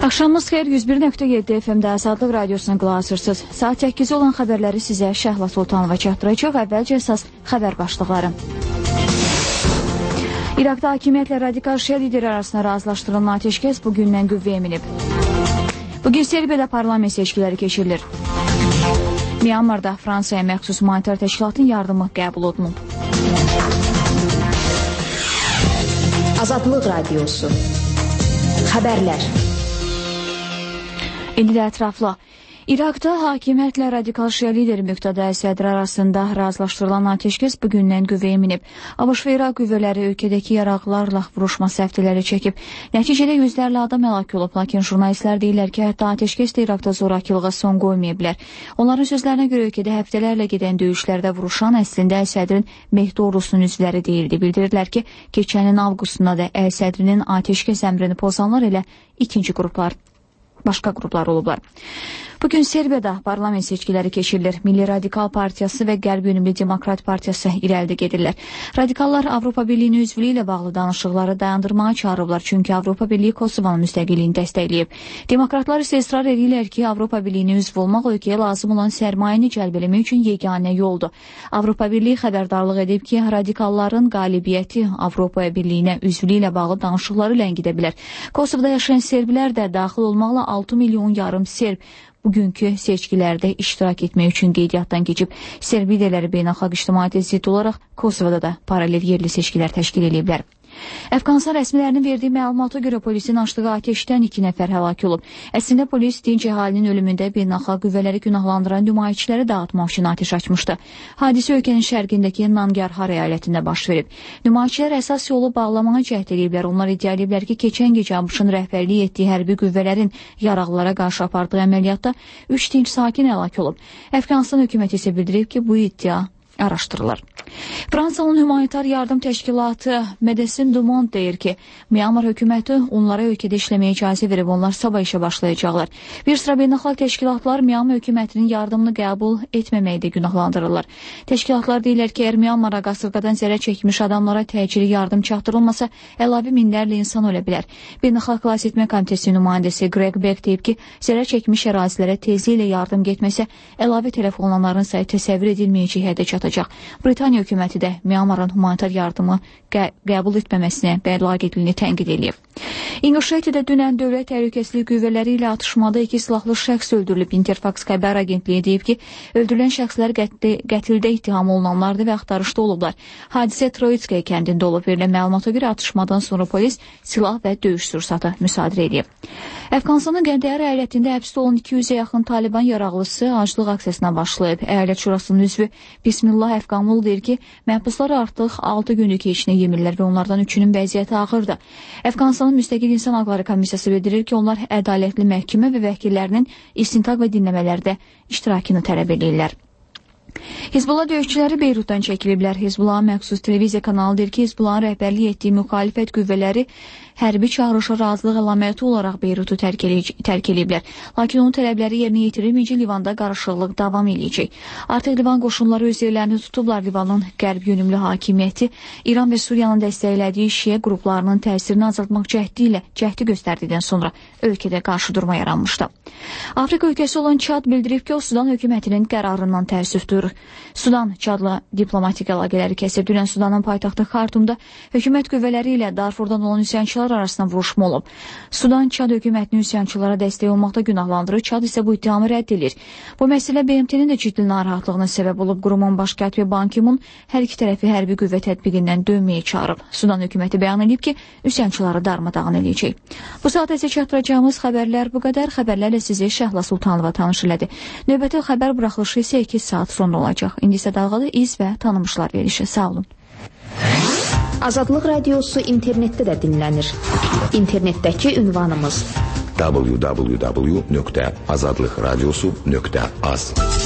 Axşamınız xeyir, 101.7 FM-də Azadlıq Radiosuna qulaq asırsınız. Saat 8 olan xəbərləri sizə Şəhla Sultanova çatdıracaq. Əvvəlcə əsas xəbər başlıqları. İraqda hakimiyyətlə radikal şia lideri arasında razılaşdırılan ateşkəs bugündən qüvvəyə minib. Bugün Serbiyada parlament seçkiləri keçirilir. Myanmarda Fransaya məxsus humanitar təşkilatın yardımı qəbul olunub. Azadlıq Radiosu. Xəbərlər. İndi də ətraflı. İraqda hakimiyyətlə radikal şia lideri Müqtada Əsədr arasında razılaşdırılan ateşkəs bugündən qüvvəyə minib. ABŞ və İraq qüvvələri ölkədəki yaraqlarla vuruşma səftiləri çəkib. Nəticədə yüzlərlə adam həlak olub, lakin jurnalistlər deyirlər ki, hətta ateşkəs də İraqda zorakılığa son qoymaya bilər. Onların sözlərinə görə ölkədə həftələrlə gedən döyüşlərdə vuruşan əslində Əsədrin Mehdi ordusunun üzvləri deyildi. Bildirirlər ki, keçənin avqustunda da Əsədrinin ateşkəs əmrini pozanlar elə ikinci qruplar, başqa qruplar olublar. Bugün Serbiyada parlament seçkiləri keçirilir. Milli Radikal Partiyası və Qərb Yönümlü Demokrat Partiyası irəlidə gedirlər. Radikallar Avropa Birliyinin üzvlüyü ilə bağlı danışıqları dayandırmağa çağırıblar, çünki Avropa Birliyi Kosovanın müstəqilliyini dəstəkləyib. Demokratlar isə israr edirlər ki, Avropa Birliyinin üzv olmaq ölkəyə lazım olan sərmayəni cəlb eləmək üçün yeganə yoldur. Avropa Birliyi xəbərdarlıq edib ki, radikalların qalibiyyəti Avropa Birliyinə üzvlüyü ilə bağlı danışıqları ləngidə bilər. Kosovda yaşayan serblər də daxil olmaqla 6 milyon yarım serb bugünkü seçkilərdə iştirak etmək üçün qeydiyyatdan keçib. Serb liderləri beynəlxalq ictimaiyyətə zidd olaraq Kosovada da paralel yerli seçkilər təşkil ediblər. Əfqanistan rəsmilərinin verdiyi məlumata görə polisin açdığı ateşdən 2 nəfər həlak olub. Əslində polis dinc əhalinin ölümündə beynəlxalq qüvvələri günahlandıran nümayişçiləri dağıtmaq üçün ateş açmışdı. Hadisə ölkənin şərqindəki Nangarhar əyalətində baş verib. Nümayişçilər əsas yolu bağlamağa cəhd ediblər. Onlar iddia ediblər ki, keçən gecə ABŞ-ın rəhbərlik etdiyi hərbi qüvvələrin yaraqlılara qarşı apardığı əməliyyatda 3 dinc sakin həlak olub. Əfqanistan hökuməti isə bildirib ki, bu iddia araşdırılır. Fransanın humanitar yardım təşkilatı Médecins du Monde deyir ki, Myanmar hökuməti onlara ölkədə işləməyə icazə verib, onlar sabah işə başlayacaqlar. Bir sıra beynəlxalq təşkilatlar Myanmar hökumətinin yardımını qəbul etməməkdə günahlandırırlar. Təşkilatlar deyirlər ki, əgər Myanmara qasırğadan zərər çəkmiş adamlara təcili yardım çatdırılmasa, əlavə minlərlə insan ölə bilər. Beynəlxalq Xilasetmə Komitəsinin nümayəndəsi Greg Beck deyib ki, zərər çəkmiş ərazilərə tezliklə yardım getməsə, əlavə tələf olunanların sayı təsəvvür edilməyəcək həddə çatacaq. Britaniya hökuməti də Myanmarın humanitar yardımı qəbul etməməsinə və laqeydliyini tənqid edib. İngiltərədə dünən dövlət təhlükəsizlik qüvvələri ilə atışmada 2 silahlı şəxs öldürülüb. Interfax xəbər agentliyi deyib ki, öldürülən şəxslər qətldə ittiham olunanlardır və axtarışda olublar. Hadisə Troitskaya kəndində olub. Verilən məlumata görə atışmadan sonra polis silah və döyüş sursatı müsadirə edib. Əfqanistanın Qəndəhar əyalətində həbsdə olan 200-ə yaxın Taliban yaraqlısı aclıq aksiyasına başlayıb. Əyalət şurasının üzvü Bismillah Əfqanlı deyir ki, məhbuslar artıq 6 günlük keçinə yemirlər və onlardan 3-ünün vəziyyəti ağırdır. Əfqanistanın Müstəqil İnsan Haqları Komissiyası bildirir ki, onlar ədalətli məhkəmə və vəkillərinin istintaq və dinləmələrdə iştirakını tələb edirlər. Hizbullah döyüşçüləri Beyrutdan çəkiliblər. Hizbullahın məxsus televiziya kanalı deyir ki, Hizbullahın rəhbərlik etdiyi müxalifət qüvvələri hərbi çağırışa razılıq əlaməti olaraq Beyrutu tərk ediblər. Lakin onun tələbləri yerinə yetirilməyəcək, Livanda qarışıqlıq davam edəcək. Artıq Livan qoşunları öz yerlərini tutublar. Livanın qərb yönümlü hakimiyyəti İran və Suriyanın dəstəklədiyi şiə qruplarının təsirini azaltmaq cəhdi göstərdikdən sonra ölkədə qarşı durma yaranmışdı. Afrika ölkəsi olan Çad bildirib ki, o Sudan hökumətinin qərarından təəssüfdür. Sudan Çadla diplomatik əlaqələri kəsib. Dünən Sudanın paytaxtı Xartumda hökumət qüvvələri ilə Darfurdan olan üsyançılar arasında vuruşma olub. Sudan Çad hökumətinin üsyançılara dəstək olmaqda günahlandırır. Çad isə bu ittihamı rədd edir. Bu məsələ BMT-nin də ciddi narahatlığına səbəb olub. Qurumun baş katibi Ban Ki-mun hər iki tərəfi hərbi qüvvə tətbiqindən dönməyə çağırıb. Sudan hökuməti bəyan edib ki, üsyançıları darmadağın edəcək. Bu saat isə çatdıracağımız xəbərlər bu qədər. Xəbərlərlə sizi Şəhla Sultanova tanış elədi. Növbəti xəbər buraxılışı isə 2 saat sonra olacaq. İndi isə dalğada iz və tanımışlar verilişi. Sağ olun. Azadlıq Radiosu internetdə də dinlənir. İnternetdəki ünvanımız www.azadlıqradiosu.az